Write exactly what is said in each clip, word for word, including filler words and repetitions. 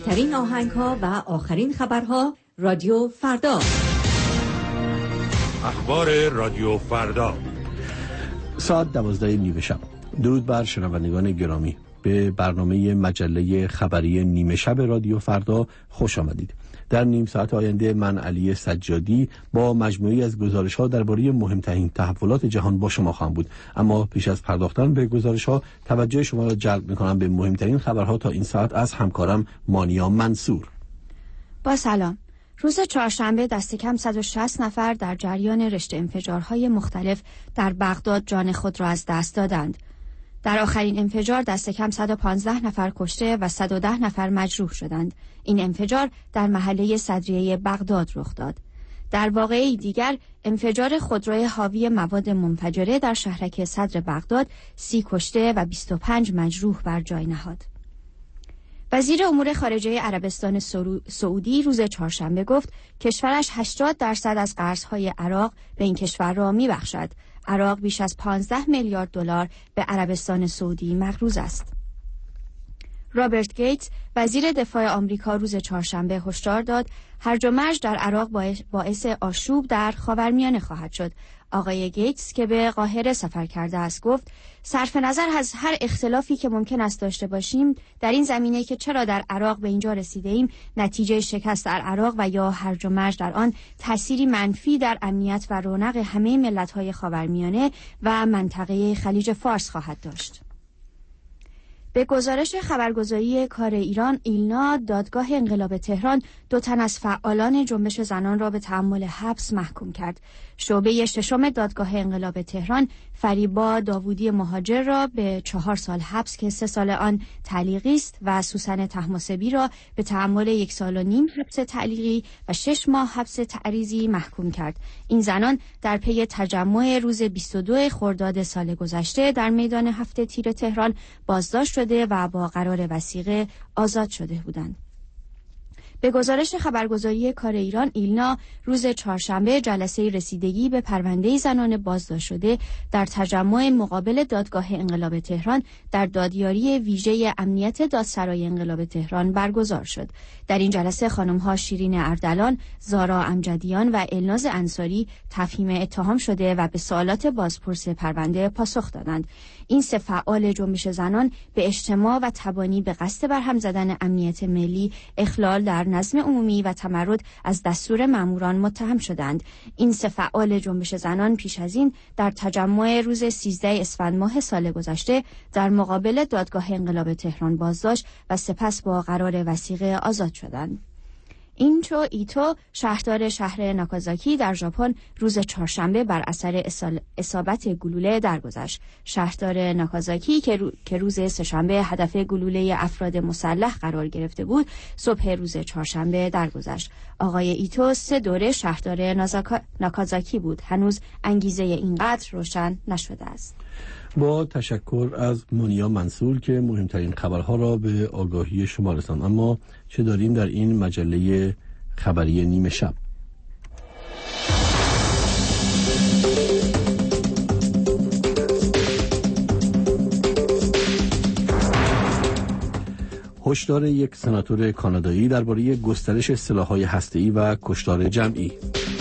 بهترین آهنگ‌ها و آخرین خبرها رادیو فردا. اخبار رادیو فردا ساعت دوازده نیمه شب. درود بر شنوندگان گرامی، به برنامه مجله خبری نیمه شب رادیو فردا خوش آمدید. در نیم ساعت آینده من علی سجادی با مجموعی از گزارش‌ها درباره مهمترین تحولات جهان با شما خواهم بود. اما پیش از پرداختن به گزارش‌ها توجه شما را جلب می‌کنم به مهمترین خبرها تا این ساعت از همکارم مانیا منصور. با سلام. روز چهارشنبه دست کم صد و شصت نفر در جریان رشته انفجارهای مختلف در بغداد جان خود را از دست دادند. در آخرین انفجار دست کم صد و پانزده نفر کشته و صد و ده نفر مجروح شدند. این انفجار در محله صدریه بغداد رخ داد. در واقعه دیگر انفجار خودروی حاوی مواد منفجره در شهرک صدر بغداد سی کشته و بیست و پنج مجروح بر جای نهاد. وزیر امور خارجه عربستان سعودی روز چهارشنبه گفت کشورش هشتاد درصد از قرضهای عراق به این کشور را می‌بخشد. عراق بیش از پانزده میلیارد دلار به عربستان سعودی مقروض است. رابرت گیتس وزیر دفاع آمریکا روز چهارشنبه هشدار داد هرج و مرج در عراق باعث آشوب در خاورمیانه خواهد شد. آقای گیتس که به قاهره سفر کرده است گفت صرف نظر از هر اختلافی که ممکن است داشته باشیم در این زمینه که چرا در عراق به اینجا رسیده ایم، نتیجه شکست در عراق و یا هرج و مرج در آن تأثیری منفی در امنیت و رونق همه ملت‌های خاورمیانه و منطقه خلیج فارس خواهد داشت. به گزارش خبرگزاری کار ایران ایلنا، دادگاه انقلاب تهران دو تن از فعالان جنبش زنان را به تحمل حبس محکوم کرد. شعبه ششم دادگاه انقلاب تهران فریبا داوودی مهاجر را به چهار سال حبس که سه سال آن تعلیقی است و سوسن طهماسبی را به تحمل یک سال و نیم حبس تعلیقی و شش ماه حبس تعریضی محکوم کرد. این زنان در پی تجمع روز بیست و دو خرداد سال گذشته در میدان هفت تیر تهران بازداشت شده و با قرار وثیقه آزاد شده بودند. به گزارش خبرگزاری کار ایران ایلنا روز چهارشنبه جلسه رسیدگی به پرونده زنان بازداشت شده در تجمع مقابل دادگاه انقلاب تهران در دادیاری ویژه امنیت دادسرای انقلاب تهران برگزار شد. در این جلسه خانم‌ها شیرین اردلان، زارا امجدیان و الناز انصاری تفهیم اتهام شده و به سوالات بازپرس پرونده پاسخ دادند. این سه فعال جنبش زنان به اجتماع و تبانی به قصد برهم زدن امنیت ملی، اخلال در نظم عمومی و تمرد از دستور ماموران متهم شدند. این سه فعال جنبش زنان پیش از این در تجمع روز سیزده اسفند ماه سال گذشته در مقابل دادگاه انقلاب تهران بازداشت و سپس با قرار وثیقه آزاد شدند. اینچو ایتو شهردار شهر ناکازاکی در ژاپن روز چهارشنبه بر اثر اصابت گلوله درگذشت. شهردار ناکازاکی که, رو... که روز سه‌شنبه هدف گلوله افراد مسلح قرار گرفته بود صبح روز چهارشنبه درگذشت. آقای ایتو سه دوره شهردار نازاکا... ناکازاکی بود. هنوز انگیزه این قتل روشن نشده است. با تشکر از مانیا منصور که مهمترین خبرها را به آگاهی شما رساند. اما چه داریم در این مجله خبری نیمه شب؟ هشدار یک سناتور کانادایی درباره گسترش سلاح‌های هسته‌ای و کشتار جمعی.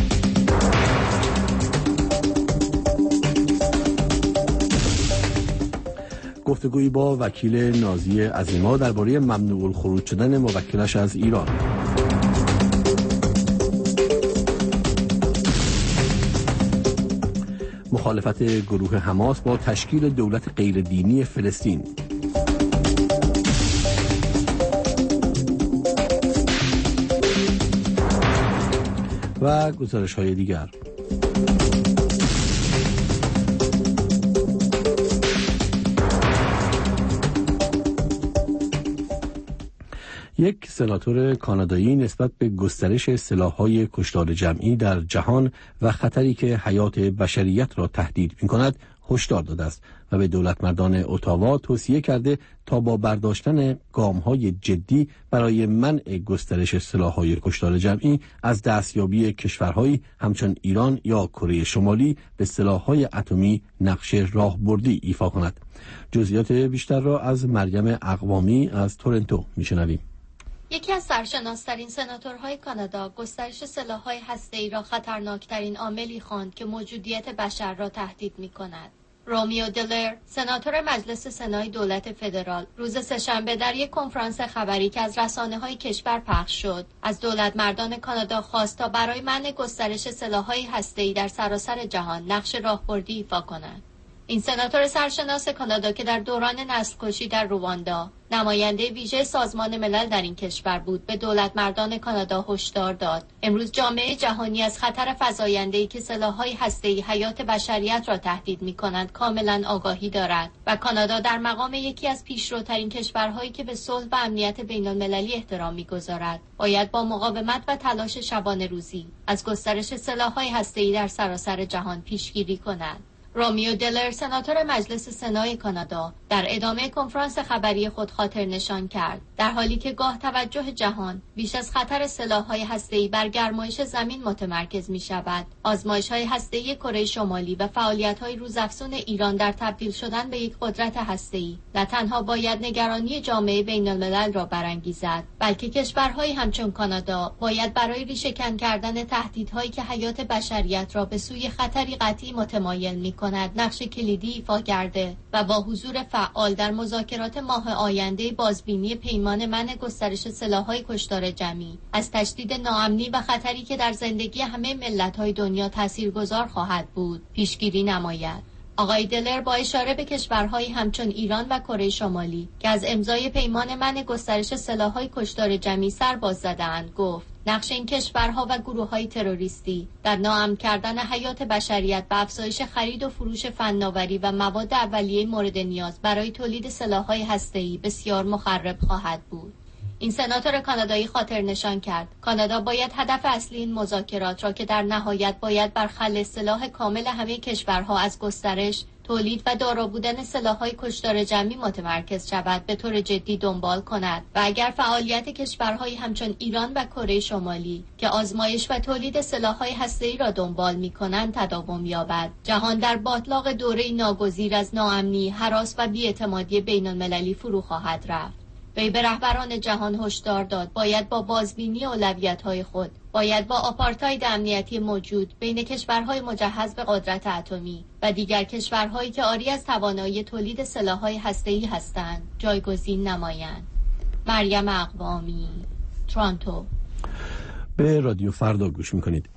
گفتگویی با وکیل نازی عظیما درباره ممنوع الخروج شدن موکلش از ایران. مخالفت گروه حماس با تشکیل دولت غیر دینی فلسطین. و گزارش‌های دیگر. یک سناتور کانادایی نسبت به گسترش سلاح‌های کشتار جمعی در جهان و خطری که حیات بشریت را تهدید می‌کند هشدار داده است و به دولتمردان اتاوا توصیه کرده تا با برداشتن گام‌های جدی برای منع گسترش سلاح‌های کشتار جمعی از دستیابی کشورهایی همچون ایران یا کره شمالی به سلاح‌های اتمی نقش راهبردی ایفا کند. جزئیات بیشتر را از مریم اقوامی از تورنتو می‌شنویم. یکی از سرشناس‌ترین سناتورهای کانادا گسترش سلاح‌های هسته‌ای را خطرناکترین عاملی خواند که موجودیت بشر را تهدید می‌کند. رومیو دلر، سناتور مجلس سنای دولت فدرال، روز سه‌شنبه در یک کنفرانس خبری که از رسانه‌های کشور پخش شد، از دولتمردان کانادا خواست تا برای منع گسترش سلاح‌های هسته‌ای در سراسر جهان نقش راهبردی ایفا کنند. این سناتور سرشناس کانادا که در دوران نسل‌کشی در رواندا نماینده ویژه سازمان ملل در این کشور بود، به دولتمردان کانادا هشدار داد امروز جامعه جهانی از خطر فزاینده‌ای که سلاح‌های هسته‌ای حیات بشریت را تهدید می‌کنند کاملاً آگاهی دارد و کانادا در مقام یکی از پیشروترین کشورهایی که به صلح و امنیت بین‌المللی احترام می‌گذارد باید با مقاومت و تلاش شبانه روزی از گسترش سلاح‌های هسته‌ای در سراسر جهان پیشگیری کند. رومیو دلر، سناتور مجلس سنای کانادا، در ادامه کنفرانس خبری خود خاطر نشان کرد در حالی که گاه توجه جهان بیش از خطر سلاح‌های هسته‌ای بر گرمایش زمین متمرکز می‌شود، آزمایش‌های هسته‌ای کره شمالی و فعالیت‌های روزافزون ایران در تبدیل شدن به یک قدرت هسته‌ای نه تنها باید نگرانی جامعه بین‌الملل را برانگیزد، بلکه کشورهایی همچون کانادا باید برای ریشه‌کن کردن تهدیدهایی که حیات بشریت را به سوی خطری قطعی متمایل می‌کند نقش کلیدی ایفا کرده و با حضور فعال در مذاکرات ماه آینده بازبینی پیمان منع گسترش سلاح‌های کشتار جمعی از تشدید ناامنی و خطری که در زندگی همه ملت‌های دنیا تاثیرگذار خواهد بود پیشگیری نماید. آقای دلر با اشاره به کشورهایی همچون ایران و کره شمالی که از امضای پیمان منع گسترش سلاح‌های کشتار جمعی سر باز زده‌اند گفت نقش این کشورها و گروه‌های تروریستی در ناامن کردن حیات بشریت و افزایش خرید و فروش فناوری و مواد اولیه مورد نیاز برای تولید سلاح‌های هسته‌ای بسیار مخرب خواهد بود. این سناتور کانادایی خاطر نشان کرد کانادا باید هدف اصلی این مذاکرات را که در نهایت باید بر خلع سلاح کامل همه کشورها از گسترش، تولید و دارا بودن سلاح‌های کشتار جمعی متمرکز شود به طور جدی دنبال کند و اگر فعالیت کشورهایی همچون ایران و کره شمالی که آزمایش و تولید سلاح‌های هسته‌ای را دنبال می‌کنند تداوم یابد، جهان در باتلاق دوره‌ای ناگزیر از ناامنی، هراس و بی‌اعتمادی بین‌المللی فرو خواهد رفت. وی به رهبران جهان هشدار داد باید با بازبینی اولویت‌های خود، باید با آپارتاید امنیتی موجود بین کشورهای مجهز به قدرت اتمی و دیگر کشورهایی که عاری از توانایی تولید سلاح‌های هسته‌ای هستند جایگزین نمایند. مریم اقوامی، تورنتو. به رادیو فردا گوش می‌کنید.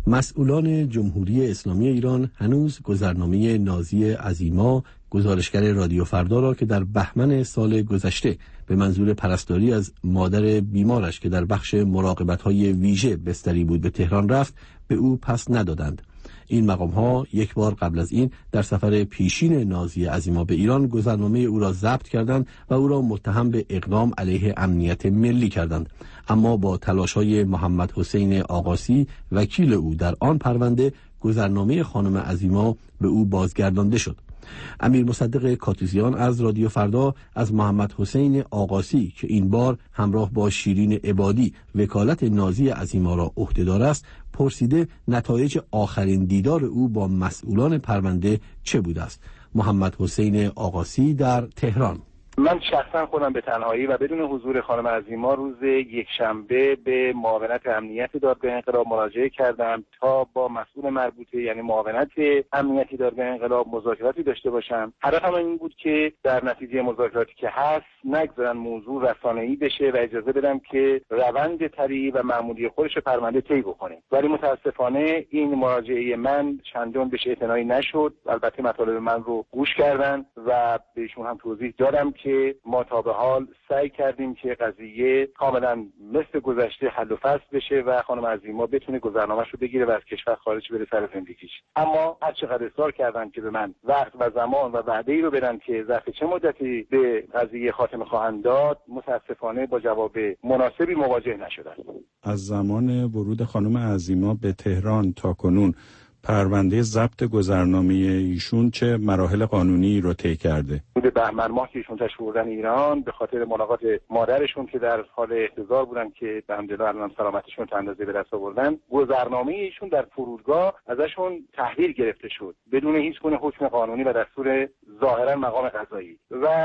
مسئولان جمهوری اسلامی ایران هنوز گذرنامه نازی عظیما گزارشگر رادیو فردا را که در بهمن سال گذشته به منظور پرستاری از مادر بیمارش که در بخش مراقبت‌های ویژه بستری بود به تهران رفت به او پس ندادند. این مقام‌ها یک بار قبل از این در سفر پیشین نازی عظیما به ایران گذرنامه او را ضبط کردند و او را متهم به اقدام علیه امنیت ملی کردند، اما با تلاش‌های محمد حسین آقاسی وکیل او در آن پرونده گذرنامه خانم عظیما به او بازگردانده شد. امیر مصدق کاتوزیان از رادیو فردا از محمد حسین آقاسی که این بار همراه با شیرین عبادی وکالت نازی عظیما را عهده‌دار است پرسیده نتایج آخرین دیدار او با مسئولان پرونده چه بوده است. محمد حسین آقاسی در تهران: من شخصا خودم به تنهایی و بدون حضور خانم عظیما روز یک شنبه به معاونت امنیت دادگاه انقلاب مراجعه کردم تا با مسئول مربوطه یعنی معاونت امنیتی دادگاه انقلاب مذاکراتی داشته باشم. هدفم این بود که در نتیجه مذاکراتی که هست نگذارن موضوع رسانه‌ای بشه و اجازه بدم که روند طبیعی و معمولی خودش پرونده طی بکنه، ولی متاسفانه این مراجعه من چندان بهش اعتنایی نشد. البته مطالب من رو گوش کردن و بهشون هم توضیح دادم که ما تا به حال سعی کردیم که قضیه کاملا مثل گذشته حل و فصل بشه و خانم عظیما بتونه گذرنامه‌ش رو بگیره و از کشور خارج بره سر زندگیش. اما هر چقدر اصرار کردن که به من وقت و زمان و وعده‌ای رو بدن که ظرف چه مدتی به قضیه خاتمه خواهند داد، متاسفانه با جواب مناسبی مواجه نشدن. از زمان ورود خانم عظیما به تهران تا کنون پرونده ضبط گذرنامه ایشون چه مراحل قانونی رو طی کرده؟ حدود بهمن ماه که ایشون تشریف بردن ایران به خاطر ملاقات مادرشون که در حال احتضار بودن که به حمدالله الان سلامتیشون تا اندازه به دست آوردن، گذرنامه ایشون در فرودگاه ازشون تحویل گرفته شد بدون هیچ گونه حکم قانونی و دستور ظاهرا مقام قضایی و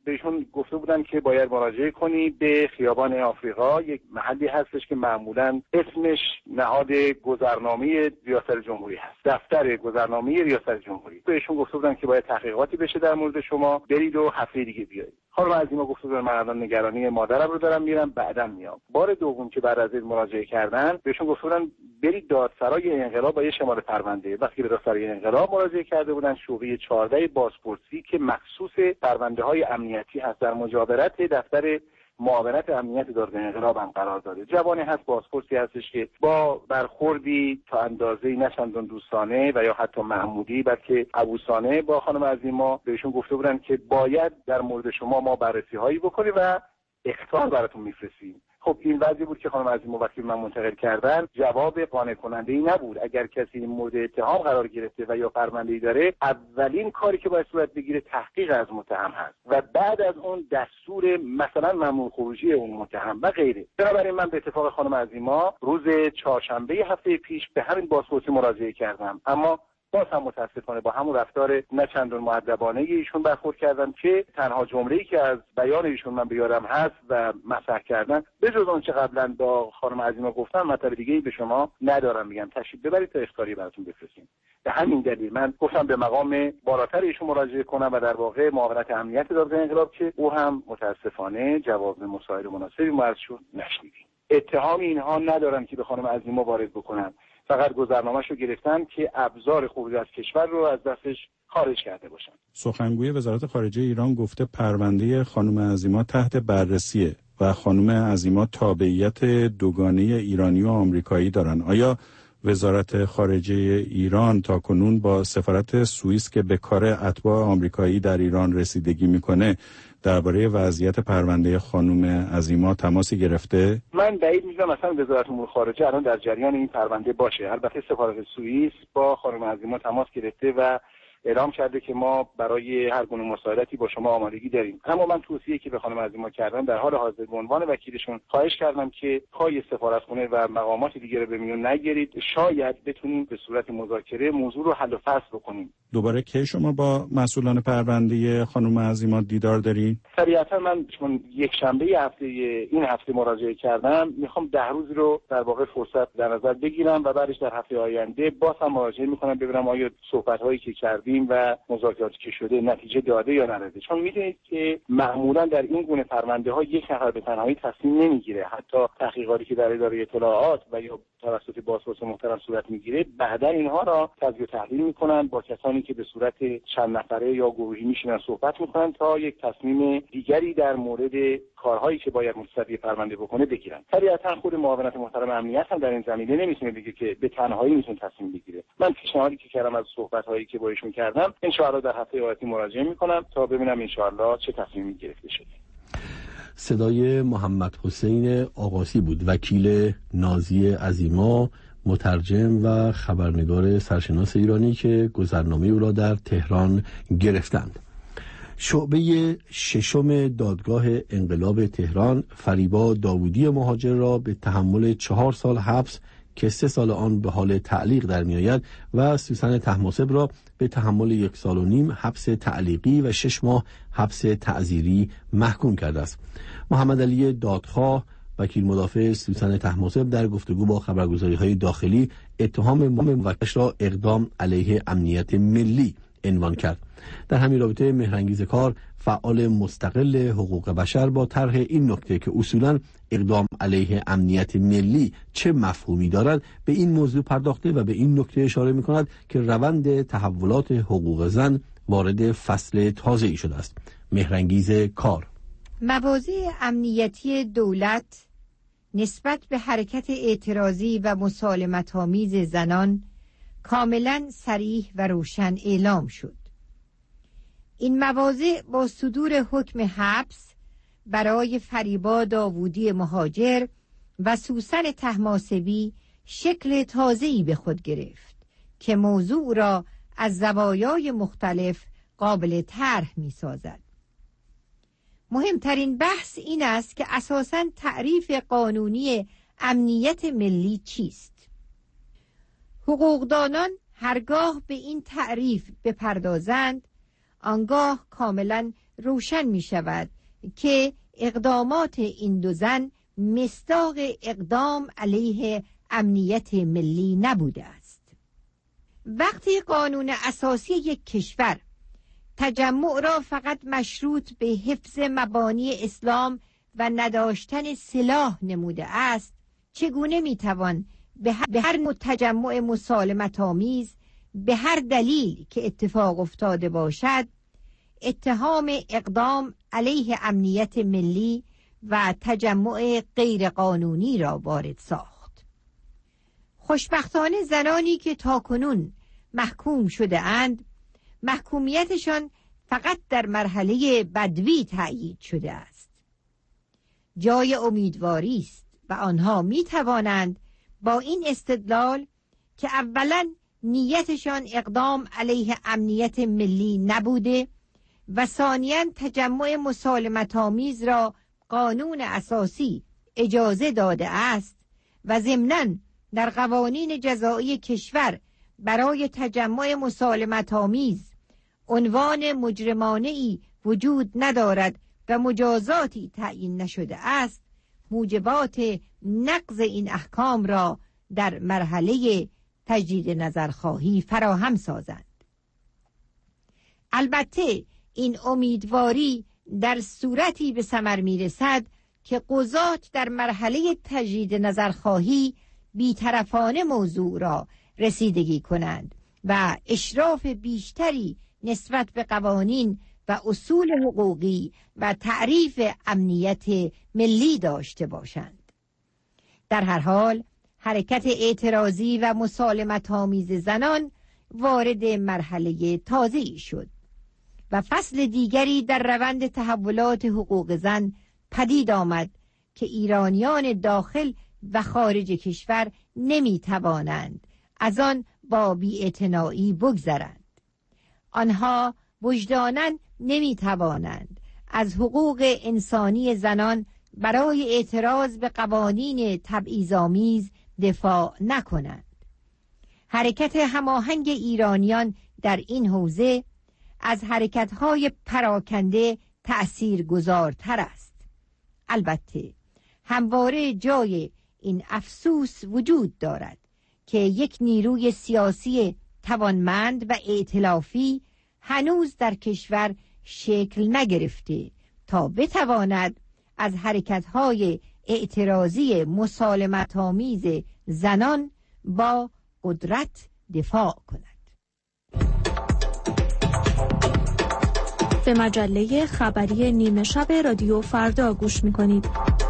بهشون گفته بودن که باید مراجعه کنی به خیابان آفریقا، یک محلی هستش که معمولاً اسمش نهاد گذرنامه ریاست جمهوری هست، دفتر گذرنامه ریاست جمهوری. بهشون گفته بودن که باید تحقیقاتی بشه در مورد شما، برید و هفته دیگه بیایید. خانم عظیما گفته بودن من الان نگرانی مادرم رو دارم میرم، بعداً میام. بار دوم که بعد از این مراجعه کردن بهشون گفته بودن برید دادسرای انقلاب با یه شماره پرونده. وقتی به دادسرای انقلاب مراجعه کرده بودن، شعبه چهارده بازپرسی که مخصوص پرونده‌های امنیتی هست در مجاورت دفتر معاونت امنیت دادگاه انقلاب هم قرار داره. جوانی هست، بازپرسی هستش که با برخوردی تا اندازه‌ای نه چندان دوستانه و یا حتی محمودی بلکه عبوسانه با خانم عظیما بهشون گفته بودن که باید در مورد شما ما بررسی‌هایی بکنیم و اخطار براتون میفرستیم. خب این وضعی بود که خانم عظیما وقتی من منتقل کردن جواب قانع کننده ای نبود. اگر کسی مورد اتهام قرار گرفته و یا پرونده‌ای داره، اولین کاری که باید صورت بگیره تحقیق از متهم هست و بعد از اون دستور مثلا ممنوع خروجی اون متهم و غیره. بنابراین من به اتفاق خانم عظیما روز چهارشنبه هفته پیش به همین بازپرسی مراجعه کردم، اما باز هم متاسفانه با همون رفتار نه چندان مؤدبانه ایشون برخورد کردن که تنها جمله‌ای که از بیان ایشون من به یادم هست و مطرح کردن به جز اون چه قبلا با خانم عظیما گفتم مطلب دیگه‌ای به شما ندارم، میگم تشریف ببرید تا اخطاری براتون بفرستیم. به همین دلیل من گفتم به مقام بالاتر ایشون مراجعه کنم و در واقع معاونت امنیت دادگاه انقلاب که او هم متاسفانه جواب مساعد مناسبی ما ازشون نشنیدیم. اتهام اینها ندارن که به خانم عظیما وارد بکنن، فقط گذرنامه‌شو گرفتن که ابزار خروج از کشور رو از دستش خارج کرده باشن. سخنگوی وزارت خارجه ایران گفته پرونده خانم عظیما تحت بررسیه و خانم عظیما تابعیت دوگانه ایرانی و آمریکایی دارن. آیا وزارت خارجه ایران تاکنون با سفارت سوئیس که به کار اتباع آمریکایی در ایران رسیدگی میکنه درباره وضعیت پرونده خانم عظیما تماسی گرفته؟ من بعید می‌دونم مثلا وزارت امور خارجه الان در جریان این پرونده باشه. البته سفارت سوئیس با خانم عظیما تماس گرفته و اعلام کرده که ما برای هر گونه مساعدتی با شما آمادگی داریم. اما من توصیه‌ای که به خانم عظیما کردم در حال حاضر به عنوان وکیلشون خواهش کردم که پای سفارتخونه و مقامات دیگه رو به میون نگیرید، شاید بتونیم به صورت مذاکره موضوع رو حل و فصل بکنیم. دوباره کی شما با مسئولان پرونده خانم عظیما دیدار دارین؟ طبیعتا من چون یک شنبه هفته این هفته مراجعه کردم، میخوام ده روز رو در واقع فرصت در نظر بگیرم و بعدش در هفته آینده باز هم مراجعه میکنم ببینم آیا صحبت‌هایی که کردیم و مذاکراتی که شده نتیجه داده یا نداده. چون میدونید که معمولا در این گونه پرونده ها یک نفر به تنهایی تصمیم نمیگیره. حتی تحقیقاتی که در اداره اطلاعات و یا توسط بازپرس محترم صورت میگیره، بعدا اینها را تجزیه و تحلیل میکنن، با کسانی که به صورت چند نفره یا گروهی میشینن صحبت میکنن تا یک تصمیم دیگری در مورد کارهایی که باید متصدی پرونده بکنه بگیرن. طبیعتا خود معاونت محترم امنیت هم در این زمینه نمیتونه بگه که به تنهایی میتونه تصمیم بگیره. من پیشنهادی که کردم از صحبت‌هایی که با ایشون کردم ان شاء الله در هفته آتی مراجعه میکنم تا ببینم ان شاء الله چه تصمیمی گرفته شده. صدای محمد حسین آقاسی بود، وکیل نازی عظیما، مترجم و خبرنگار سرشناس ایرانی که گذرنامه او را در تهران گرفتند. شعبه ششم دادگاه انقلاب تهران فریبا داوودی مهاجر را به تحمل چهار سال حبس که سه سال آن به حال تعلیق در میآید و سوسن طهماسب را به تحمل یک سال و نیم حبس تعلیقی و شش ماه حبس تعزیری محکوم کرده است. محمد علی دادخواه، وکیل مدافع سوسن طهماسب، در گفتگو با خبرگزاری‌های داخلی اتهام موکلش را اقدام علیه امنیت ملی عنوان کرد. در همین رابطه مهرانگیز کار، فعال مستقل حقوق بشر، با طرح این نکته که اصولاً اقدام علیه امنیت ملی چه مفهومی دارد به این موضوع پرداخته و به این نکته اشاره می‌کند که روند تحولات حقوق زن وارد فصل تازه‌ای شده است. مهرانگیز کار: مواضع امنیتی دولت نسبت به حرکت اعتراضی و مسالمت‌آمیز زنان کاملا صریح و روشن اعلام شد. این مواضع با صدور حکم حبس برای فریبا داوودی مهاجر و سوسن طهماسبی شکل تازه‌ای به خود گرفت که موضوع را از زوایای مختلف قابل طرح می‌سازد. مهمترین بحث این است که اساساً تعریف قانونی امنیت ملی چیست؟ حقوقدانان هرگاه به این تعریف بپردازند، آنگاه کاملا روشن می شود که اقدامات این دو زن مصداق اقدام علیه امنیت ملی نبوده است. وقتی قانون اساسی یک کشور تجمع را فقط مشروط به حفظ مبانی اسلام و نداشتن سلاح نموده است، چگونه میتوان به هر نوع تجمع مسالمت آمیز به هر دلیل که اتفاق افتاده باشد اتهام اقدام علیه امنیت ملی و تجمع غیرقانونی را وارد ساخت؟ خوشبختانه زنانی که تاکنون محکوم شده اند، محکومیتشان فقط در مرحله بدوی تأیید شده است. جای امیدواری است و آنها می توانند با این استدلال که اولا نیتشان اقدام علیه امنیت ملی نبوده و ثانیاً تجمع مسالمت آمیز را قانون اساسی اجازه داده است و ضمناً در قوانین جزایی کشور برای تجمع مسالمت آمیز عنوان مجرمانه‌ای وجود ندارد و مجازاتی تعیین نشده است، موجبات نقض این احکام را در مرحله تجدید نظرخواهی فراهم سازند. البته این امیدواری در صورتی به ثمر میرسد که قضات در مرحله تجدید نظرخواهی بی‌طرفانه موضوع را رسیدگی کنند و اشراف بیشتری نسبت به قوانین و اصول حقوقی و تعریف امنیت ملی داشته باشند. در هر حال حرکت اعتراضی و مسالمت آمیز زنان وارد مرحله تازه‌ای شد و فصل دیگری در روند تحولات حقوق زن پدید آمد که ایرانیان داخل و خارج کشور نمی توانند از آن با بی‌اعتنایی بگذرند. آنها وجداناً نمی توانند از حقوق انسانی زنان برای اعتراض به قوانین تبعیض‌آمیز دفاع نکنند. حرکت هماهنگ ایرانیان در این حوزه از حرکت‌های پراکنده تأثیرگذارتر است. البته همواره جای این افسوس وجود دارد که یک نیروی سیاسی توانمند و ائتلافی هنوز در کشور شکل نگرفته تا بتواند از حرکت‌های اعتراضی مسالمت‌آمیز زنان با قدرت دفاع کند. به مجله خبری نیمه شب رادیو فردا گوش می‌کنید.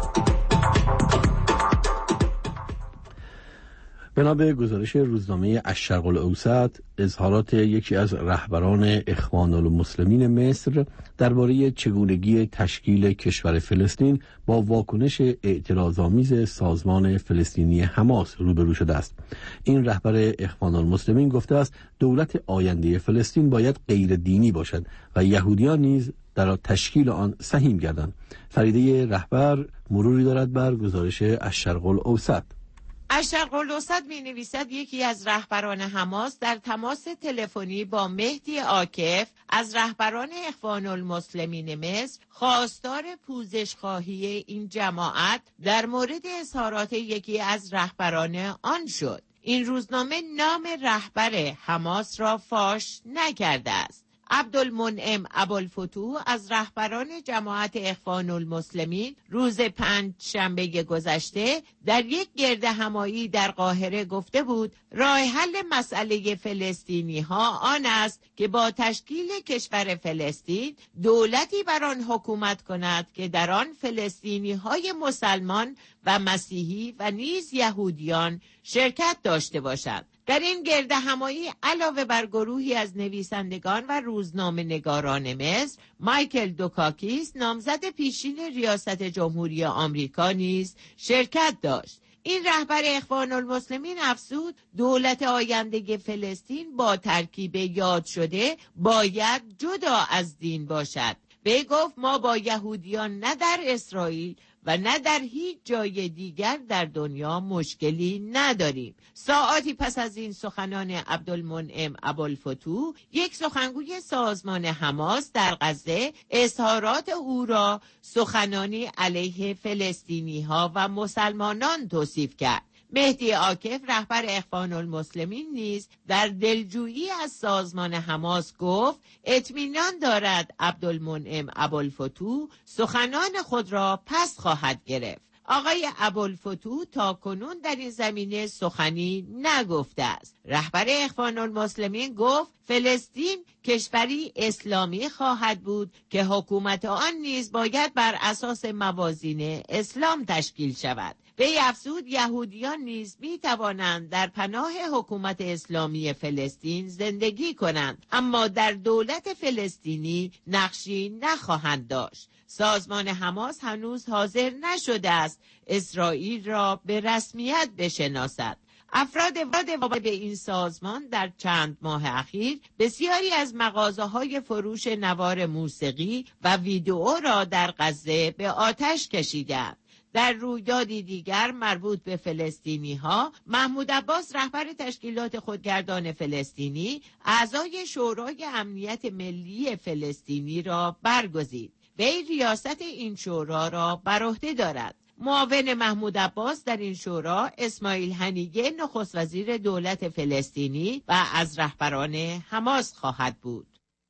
بنا به گزارش روزنامه الشرق الاوسط، اظهارات یکی از رهبران اخوان المسلمین مصر درباره چگونگی تشکیل کشور فلسطین با واکنش اعتراض‌آمیز سازمان فلسطینی حماس روبرو شده است. این رهبر اخوان المسلمین گفته است دولت آینده فلسطین باید غیر دینی باشد و یهودیان نیز در تشکیل آن سهیم گردند. فریده رهبر مروری دارد بر گزارش الشرق الاوسط. الشرق الاوسط می نویسد یکی از رهبران حماس در تماس تلفنی با مهدی عاکف از رهبران اخوان المسلمین مصر خواستار پوزش خواهی این جماعت در مورد اظهارات یکی از رهبران آن شد. این روزنامه نام رهبر حماس را فاش نکرده است. عبدالمنعم ابوالفتوح از رهبران جماعت اخوان المسلمین روز پنج شنبه گذشته در یک گرد همایی در قاهره گفته بود راه حل مسئله فلسطینی ها آن است که با تشکیل کشور فلسطین دولتی بر آن حکومت کند که در آن فلسطینی های مسلمان و مسیحی و نیز یهودیان شرکت داشته باشند. در این گرد همایی علاوه بر گروهی از نویسندگان و روزنامه نگاران مصر، مایکل دوکاکیس نامزد پیشین ریاست جمهوری آمریکا نیز شرکت داشت. این رهبر اخوان المسلمین افزود دولت آینده فلسطین با ترکیب یاد شده باید جدا از دین باشد وی گفت ما با یهودیان نه در اسرائیل و نه در هیچ جای دیگر در دنیا مشکلی نداریم. ساعاتی پس از این سخنان عبدالمنعم ابوالفتوح، یک سخنگوی سازمان حماس در غزه، اظهارات او را سخنانی علیه فلسطینی ها و مسلمانان توصیف کرد. مهدی عاکف رهبر اخوان المسلمین نیز در دلجویی از سازمان حماس گفت اطمینان دارد عبدالمنعم ابوالفتوح سخنان خود را پس خواهد گرفت. آقای ابوالفتوح تا کنون در این زمینه سخنی نگفته است. رهبر اخوان المسلمین گفت فلسطین کشوری اسلامی خواهد بود که حکومت آن نیز باید بر اساس موازین اسلام تشکیل شود. وی افزود یهودیان نیز می توانند در پناه حکومت اسلامی فلسطین زندگی کنند، اما در دولت فلسطینی نقشی نخواهند داشت. سازمان حماس هنوز حاضر نشده است اسرائیل را به رسمیت بشناسد. افراد وابسته به این سازمان در چند ماه اخیر بسیاری از مغازه‌های فروش نوار موسیقی و ویدئو را در غزه به آتش کشیدند. در رویدادی دیگر مربوط به فلسطینی ها، محمود عباس رهبر تشکیلات خودگردان فلسطینی اعضای شورای امنیت ملی فلسطینی را برگزید. وی ریاست این شورا را بر عهده دارد. معاون محمود عباس در این شورا اسماعیل هنیگه نخست وزیر دولت فلسطینی و از رهبران حماس خواهد بود.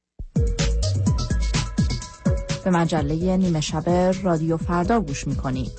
به مجله نیمه شب رادیو فردا گوش می‌کنید.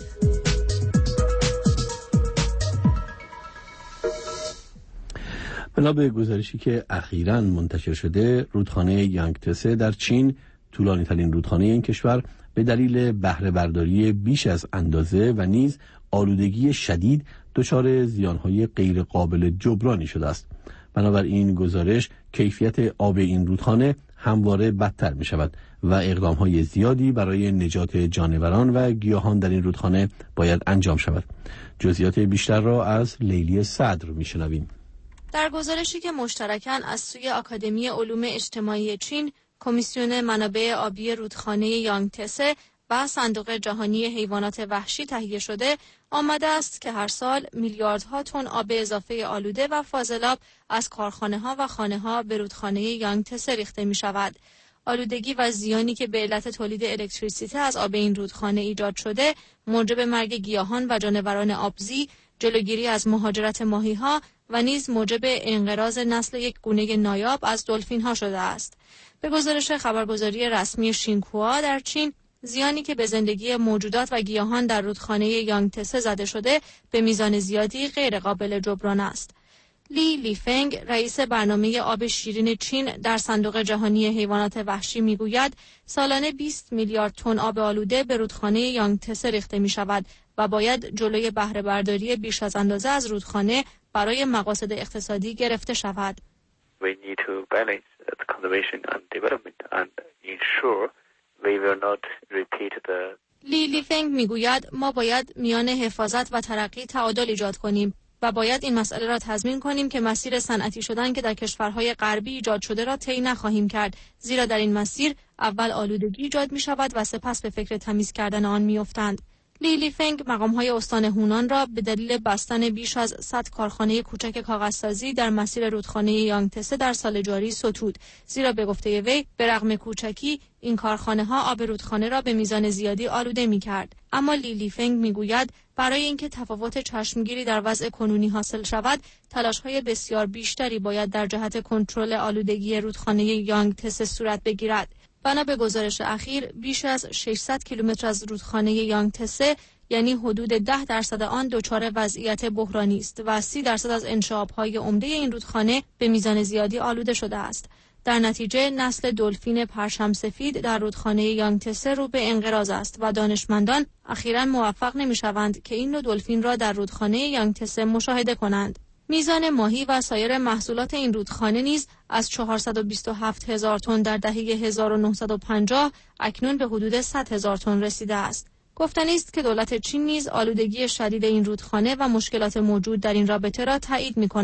بنا به گزارشی که اخیراً منتشر شده، رودخانه یانگتسه در چین، طولانی ترین رودخانه این کشور، به دلیل بهره برداری بیش از اندازه و نیز آلودگی شدید دچار زیانهای غیر قابل جبرانی شده است. بنابراین گزارش کیفیت آب این رودخانه همواره بدتر می شود و اقدامهای زیادی برای نجات جانوران و گیاهان در این رودخانه باید انجام شود. جزئیات بیشتر را از لیلی صدر می شنویم. در گزارشی که مشترکاً از سوی آکادمی علوم اجتماعی چین، کمیسیون منابع آبی رودخانه یانگتسه و صندوق جهانی حیوانات وحشی تهیه شده، آمده است که هر سال میلیاردها تن آب اضافه آلوده و فاضلاب از کارخانه‌ها و خانه‌ها به رودخانه یانگتسه ریخته می‌شود. آلودگی و زیانی که به علت تولید الکتریسیته از آب این رودخانه ایجاد شده، موجب مرگ گیاهان و جانوران آبزی، جلوگیری از مهاجرت ماهی‌ها و نیز موجب انقراض نسل یک گونه نایاب از دلفین‌ها شده است. به گزارش خبرگزاری رسمی شینکوآ در چین، زیانی که به زندگی موجودات و گیاهان در رودخانه یانگتسه زده شده به میزان زیادی غیر قابل جبران است. لی لیفنگ، رئیس برنامه آب شیرین چین در صندوق جهانی حیوانات وحشی میگوید سالانه بیست میلیارد تن آب آلوده به رودخانه یانگتسه ریخته می شود و باید جلوی بهره برداری بیش از اندازه از رودخانه برای مقاصد اقتصادی گرفته شود. We need to balance the conservation and development and ensure we will not repeat the لی لیفنگ میگوید ما باید میان حفاظت و ترقی تعادل ایجاد کنیم و باید این مسئله را تضمین کنیم که مسیر صنعتی شدن که در کشورهای غربی ایجاد شده را طی نخواهیم کرد، زیرا در این مسیر اول آلودگی ایجاد می شود و سپس به فکر تمیز کردن آن می افتند. لی لیفنگ مقام‌های استان هونان را به دلیل بستن بیش از صد کارخانه کوچک کاغذسازی در مسیر رودخانه یانگتسه در سال جاری ستود، زیرا به گفته وی به رغم کوچکی این کارخانه‌ها آب رودخانه را به میزان زیادی آلوده می‌کرد. اما لی لیفنگ می‌گوید برای اینکه تفاوت چشمگیری در وضع کنونی حاصل شود، تلاش‌های بسیار بیشتری باید در جهت کنترل آلودگی رودخانه یانگتسه صورت بگیرد. بنا به گزارش اخیر، بیش از ششصد کیلومتر از رودخانه یانگتسه، یعنی حدود ده درصد آن دچار وضعیت بحرانی است و سی درصد از انشعاب‌های عمده این رودخانه به میزان زیادی آلوده شده است. در نتیجه نسل دلفین پرچم سفید در رودخانه یانگتسه رو به انقراض است و دانشمندان اخیراً موفق نمی‌شوند که این نوع دلفین را در رودخانه یانگتسه مشاهده کنند. میزان ماهی و سایر محصولات این رودخانه نیز از چهارصد و بیست و هفت هزار تن در دهه هزار و نهصد و پنجاه اکنون به حدود صد هزار تن رسیده است. گفتنی است که دولت چین نیز آلودگی شدید این رودخانه و مشکلات موجود در این رابطه را تایید می‌کند،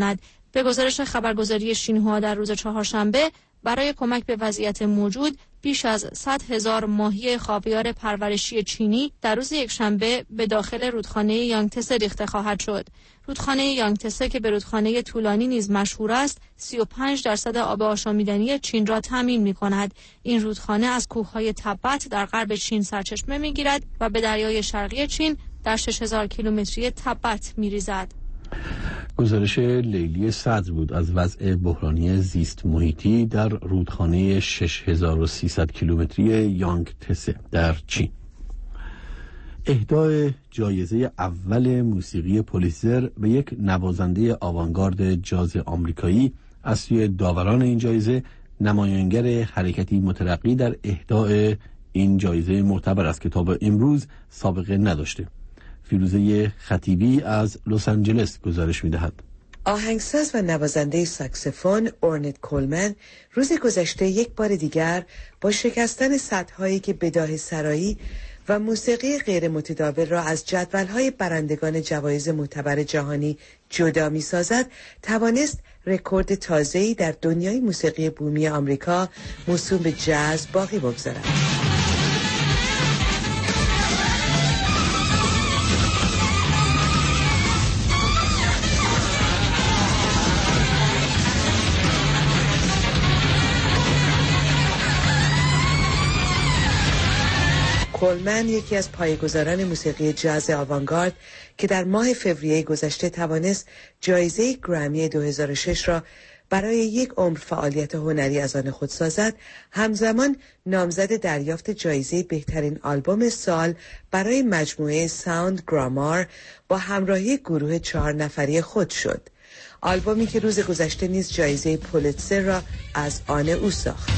به گزارش خبرگزاری شینهوا در روز چهارشنبه، برای کمک به وضعیت موجود بیش از صد هزار ماهی خاویار پرورشی چینی در روز یکشنبه به داخل رودخانه یانگتسه ریخته خواهد شد. رودخانه یانگتسه که به رودخانه طولانی نیز مشهور است، سی و پنج درصد آب آشامیدنی چین را تامین می‌کند. این رودخانه از کوههای تبت در غرب چین سرچشمه می‌گیرد و به دریای شرقی چین در شش هزار کیلومتری تبت می‌ریزد. گزارش لیلی صدر بود از وضع بحرانی زیست محیطی در رودخانه شش هزار و سیصد کیلومتری یانگتسه در چین. اهدای جایزه اول موسیقی پولیتزر به یک نوازنده آوانگارد جاز آمریکایی از سوی داوران این جایزه نمایانگر حرکتی مترقی در اهدای این جایزه معتبر است که تا به امروز سابقه نداشته. فیروزه خطیبی از لس آنجلس گزارش می‌دهد. آهنگساز و نوازنده ساکسیفون اورنت کولمن روز گذشته یک بار دیگر با شکستن سدهایی که بداهه سرایی و موسیقی غیر متداول را از جدول‌های برندگان جوایز معتبر جهانی جدا می‌سازد، توانست رکورد تازه‌ای در دنیای موسیقی بومی آمریکا موسوم به جاز باقی بگذارد. کولمن یکی از پایه‌گذاران موسیقی جاز آوانگارد که در ماه فوریه گذشته توانست جایزه گرمی دو هزار و شش را برای یک عمر فعالیت هنری از آن خود سازد، همزمان نامزد دریافت جایزه بهترین آلبوم سال برای مجموعه ساوند گرامار با همراهی گروه چهار نفری خود شد. آلبومی که روز گذشته نیز جایزه پولیتزر را از آن او ساخت.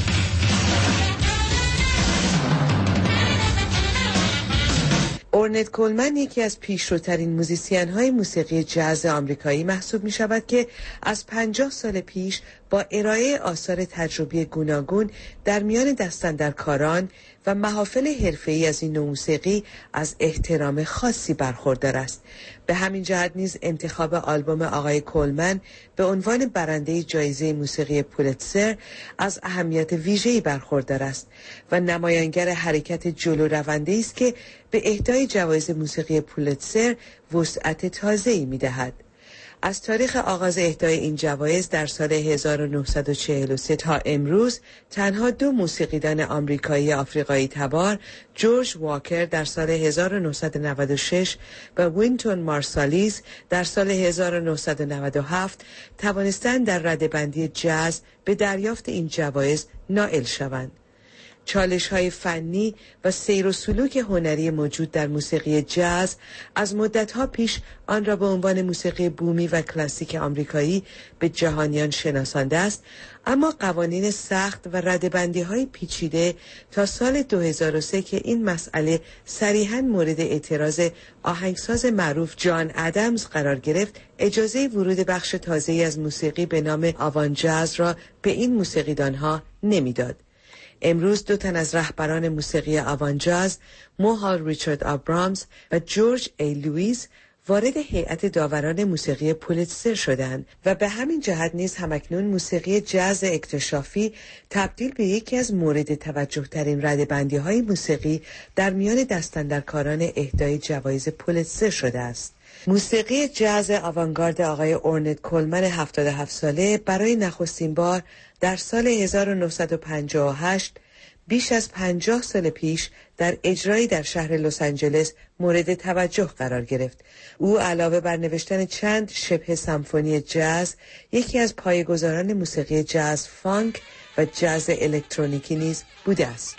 اورنت کولمن یکی از پیشروترین موزیسین های موسیقی جاز آمریکایی محسوب می شود که از پنجاه سال پیش با ارائه آثار تجربی گوناگون در میان دستاندرکاران و محافل حرفه‌ای از این نوع موسیقی از احترام خاصی برخوردار است. به همین جهت نیز انتخاب آلبوم آقای کولمن به عنوان برنده جایزه موسیقی پولیتزر از اهمیت ویژه‌ای برخوردار است و نمایانگر حرکت جلو رونده است که به اهدای جوایز موسیقی پولیتزر وسعت تازه‌ای می‌دهد. از تاریخ آغاز اهدای این جوایز در سال هزار و نهصد و چهل و سه تا امروز تنها دو موسیقیدان آمریکایی آفریقایی تبار، جورج واکر در سال هزار و نهصد و نود و شش و وینتون مارسالیس در سال هزار و نهصد و نود و هفت توانستند در رده‌بندی جاز به دریافت این جوایز نائل شوند. چالش‌های فنی و سیر و سلوک هنری موجود در موسیقی جاز از مدت‌ها پیش آن را به عنوان موسیقی بومی و کلاسیک آمریکایی به جهانیان شناسانده است، اما قوانین سخت و رده‌بندی‌های پیچیده تا سال دو هزار و سه که این مسئله صریحاً مورد اعتراض آهنگساز معروف جان ادمز قرار گرفت، اجازه ورود بخش تازه‌ای از موسیقی به نام آوان جاز را به این موسیقیدان‌ها نمی‌داد. امروز دو تن از رهبران موسیقی آوان جاز، موهال ریچارد آبرامز و جورج ای لوئیس، وارد هیئت داوران موسیقی پولیتزر شدند و به همین جهت نیز همکنون موسیقی جاز اکتشافی تبدیل به یکی از مورد توجه ترین رده‌بندی‌های موسیقی در میان دستاندرکاران اهدای جوایز پولیتزر شده است. موسیقی جاز آوانگارد آقای اورنت کولمن هفتاد و هفت ساله برای نخستین بار در سال هزار و نهصد و پنجاه و هشت بیش از پنجاه سال پیش در اجرایی در شهر لس آنجلس مورد توجه قرار گرفت. او علاوه بر نوشتن چند شبه سمفونی جاز، یکی از پایه‌گذاران موسیقی جاز فانک و جاز الکترونیکی نیز بوده است.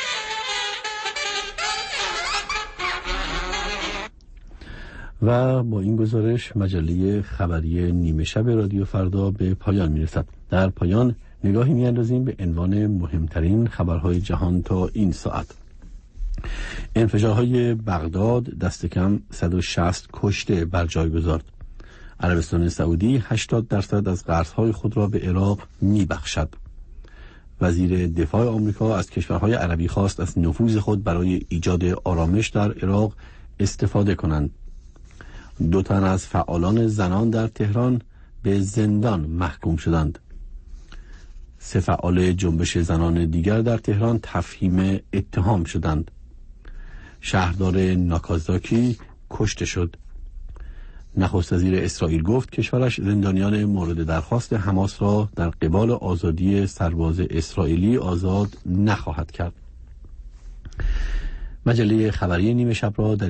و با این گزارش مجله خبری نیمه شب رادیو فردا به پایان میرسد. در پایان نگاهی میاندازیم به عنوان مهمترین خبرهای جهان تا این ساعت. انفجارهای بغداد دست کم صد و شصت کشته بر جای گذارد. عربستان سعودی هشتاد درصد از قرضهای خود را به عراق میبخشد. وزیر دفاع آمریکا از کشورهای عربی خواست از نفوذ خود برای ایجاد آرامش در عراق استفاده کنند. دو تن از فعالان زنان در تهران به زندان محکوم شدند. سه فعال جنبش زنان دیگر در تهران تفهیم اتهام شدند. شهردار ناکازاکی کشته شد. نخست وزیر اسرائیل گفت کشورش زندانیان مورد درخواست حماس را در قبال آزادی سرباز اسرائیلی آزاد نخواهد کرد. مجله خبری نیمه شب را در